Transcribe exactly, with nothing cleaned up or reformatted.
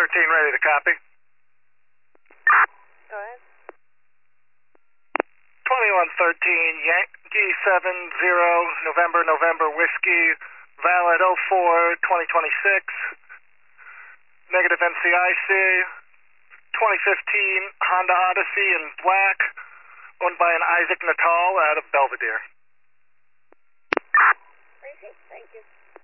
thirteen, ready to copy. Go ahead. twenty-one thirteen, Yankee seven zero, November, November, Whiskey, valid oh four twenty twenty-six, negative N C I C, twenty fifteen Honda Odyssey in black, owned by an Isaac Natal out of Belvedere. Thank you.